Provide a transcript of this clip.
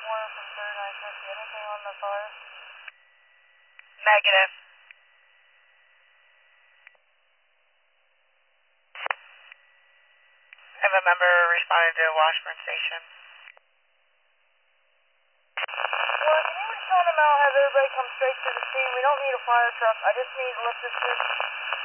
Warner from 3950. Anything on the fire? Negative. I have a member responding to Washburn Station. Well, can you respond them out, have everybody come straight to the scene? We don't need a fire truck. I just need to lift this switch.